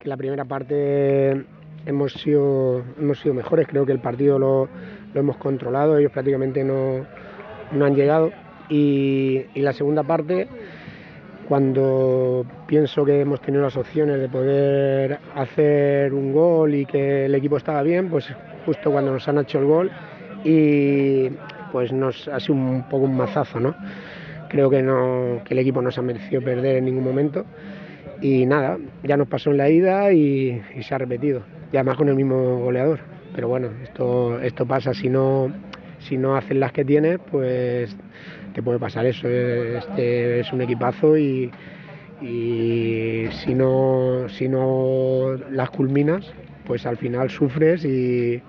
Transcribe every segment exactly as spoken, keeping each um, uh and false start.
que la primera parte hemos sido, hemos sido mejores. Creo que el partido lo, lo hemos controlado, ellos prácticamente no, no han llegado. Y, y la segunda parte, cuando pienso que hemos tenido las opciones de poder hacer un gol y que el equipo estaba bien, pues justo cuando nos han hecho el gol, y pues nos ha sido un poco un mazazo, ¿no? Creo que, no, que el equipo no se ha merecido perder en ningún momento. Y nada, ya nos pasó en la ida y, y se ha repetido, y además con el mismo goleador. Pero bueno, esto, esto pasa, si no, si no haces las que tienes, pues te puede pasar eso. Este es un equipazo y, y si no, si no las culminas, pues al final sufres y,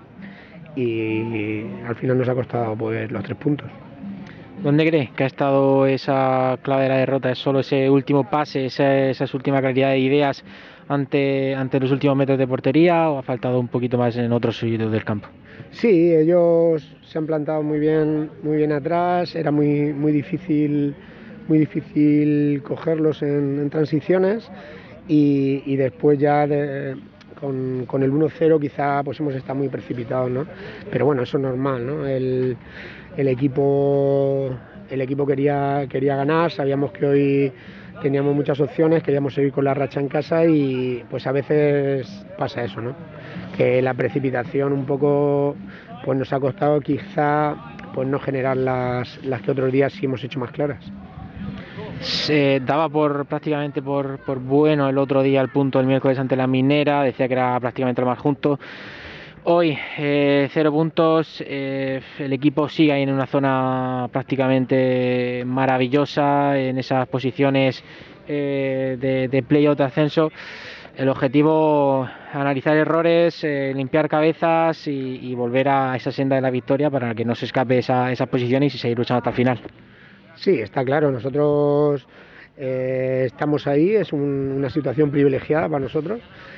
y al final nos ha costado pues los tres puntos. ¿Dónde crees que ha estado esa clave de la derrota? ¿Es solo ese último pase, esa, esa última claridad de ideas ante, ante los últimos metros de portería, o ha faltado un poquito más en otros sitios del campo? Sí, ellos se han plantado muy bien, muy bien atrás. Era muy, muy difícil, muy difícil cogerlos en, en transiciones, y, y después ya de, con, con el uno cero quizá pues hemos estado muy precipitados, ¿no? Pero bueno, eso es normal, ¿no? El, el equipo, el equipo quería, quería ganar, sabíamos que hoy teníamos muchas opciones, queríamos seguir con la racha en casa, y pues a veces pasa eso, ¿no? Que la precipitación un poco pues nos ha costado quizá pues no generar las, las que otros días sí hemos hecho más claras. Se daba por prácticamente por, por bueno el otro día el punto del miércoles ante la Minera, decía que era prácticamente lo más justo. Hoy eh, cero puntos, eh, el equipo sigue ahí en una zona prácticamente maravillosa, en esas posiciones eh, de, de play-out de ascenso. El objetivo, analizar errores, eh, limpiar cabezas y, y volver a esa senda de la victoria para que no se escape esa, esas posiciones y seguir luchando hasta el final. Sí, está claro, nosotros eh, estamos ahí, es un, una situación privilegiada para nosotros,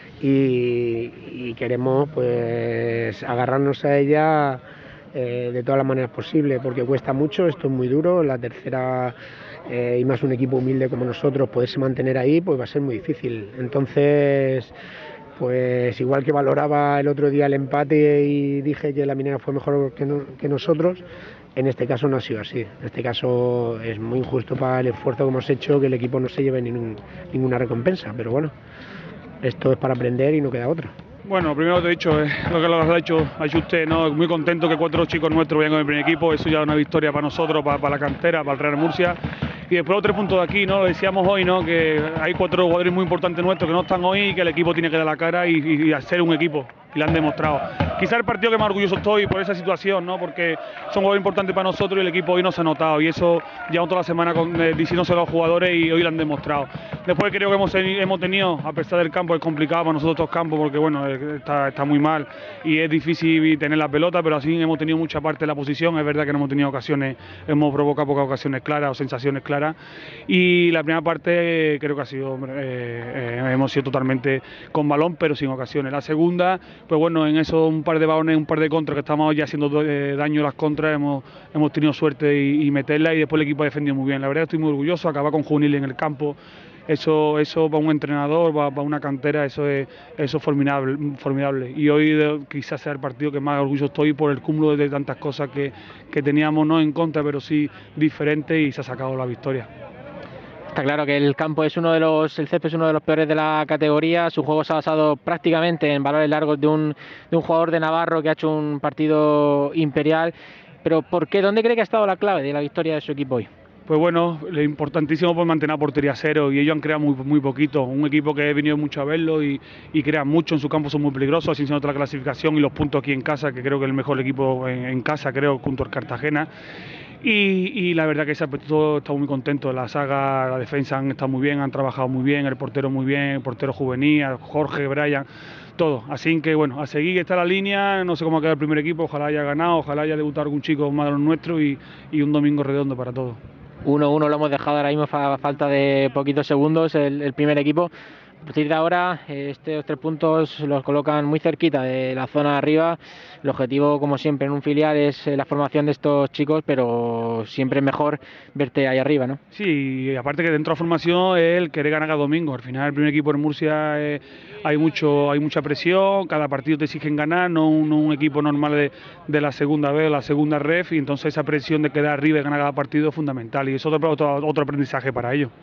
y, y queremos pues agarrarnos a ella eh, de todas las maneras posibles, porque cuesta mucho, esto es muy duro, la tercera eh, y más un equipo humilde como nosotros, poderse mantener ahí pues va a ser muy difícil. Entonces, pues igual que valoraba el otro día el empate y dije que la Minera fue mejor que, no, que nosotros, en este caso no ha sido así. En este caso es muy injusto para el esfuerzo que hemos hecho que el equipo no se lleve ningún, ninguna recompensa, pero bueno, esto es para aprender y no queda otra. Bueno, primero te he dicho, eh, lo que lo ha hecho, ha hecho usted, ¿no? Muy contento que cuatro chicos nuestros vayan con el primer equipo, eso ya es una victoria para nosotros, para, para la cantera, para el Real Murcia. Y después los tres puntos de aquí, ¿no? Lo decíamos hoy, ¿no? Que hay cuatro jugadores muy importantes nuestros que no están hoy y que el equipo tiene que dar la cara y, y, y hacer un equipo, y lo han demostrado. Quizá el partido que más orgulloso estoy por esa situación, ¿no? Porque son jugadores importantes para nosotros y el equipo hoy no se ha notado, y eso llevamos toda la semana con, eh, diciéndose a los jugadores y hoy lo han demostrado. Después creo que hemos, hemos tenido, a pesar del campo, es complicado para nosotros estos campos porque bueno, está, está muy mal y es difícil tener la pelota, pero así hemos tenido mucha parte de la posición. Es verdad que no hemos tenido ocasiones, hemos provocado pocas ocasiones claras o sensaciones claras, y la primera parte creo que ha sido, hombre, eh, eh, hemos sido totalmente con balón pero sin ocasiones. La segunda, pues bueno, en eso un par de balones, un par de contras que estamos ya haciendo eh, daño a las contras, hemos, hemos tenido suerte y, y meterla, y después el equipo ha defendido muy bien. La verdad estoy muy orgulloso, acabar con juveniles en el campo. Eso, eso para un entrenador, para, para una cantera, eso es, eso es formidable, formidable. Y hoy de, quizás sea el partido que más orgulloso estoy por el cúmulo de tantas cosas que, que teníamos, no en contra, pero sí diferentes, y se ha sacado la victoria. Está claro que el campo es uno de los, el césped es uno de los peores de la categoría. Su juego se ha basado prácticamente en balones largos de un, de un jugador de Navarro que ha hecho un partido imperial. Pero ¿por qué? ¿Dónde cree que ha estado la clave de la victoria de su equipo hoy? Pues bueno, lo importantísimo por mantener a portería cero, y ellos han creado muy, muy poquito. Un equipo que he venido mucho a verlo y, y crean mucho en su campo, son muy peligrosos, así se nota la clasificación y los puntos aquí en casa, que creo que es el mejor equipo en, en casa, creo, junto al Cartagena. Y, y la verdad que ese aspecto estamos muy contentos. La saga, la defensa han estado muy bien, han trabajado muy bien, el portero muy bien, el portero juvenil, Jorge, Brian, todo. Así que bueno, a seguir, está la línea, no sé cómo queda el primer equipo, ojalá haya ganado, ojalá haya debutado algún chico más de los nuestros, y, y un domingo redondo para todos. uno uno lo hemos dejado ahora mismo a falta de poquitos segundos el, el primer equipo. A partir de ahora, eh, estos tres puntos los colocan muy cerquita de la zona de arriba. El objetivo, como siempre, en un filial es eh, la formación de estos chicos, pero siempre es mejor verte ahí arriba, ¿no? Sí, y aparte que dentro de la formación es el querer ganar cada domingo. Al final, el primer equipo en Murcia eh, hay mucho hay mucha presión, cada partido te exigen ganar, no un, no un equipo normal de, de la segunda B o la segunda ref, y entonces esa presión de quedar arriba y ganar cada partido es fundamental, y es otro, otro, otro aprendizaje para ellos.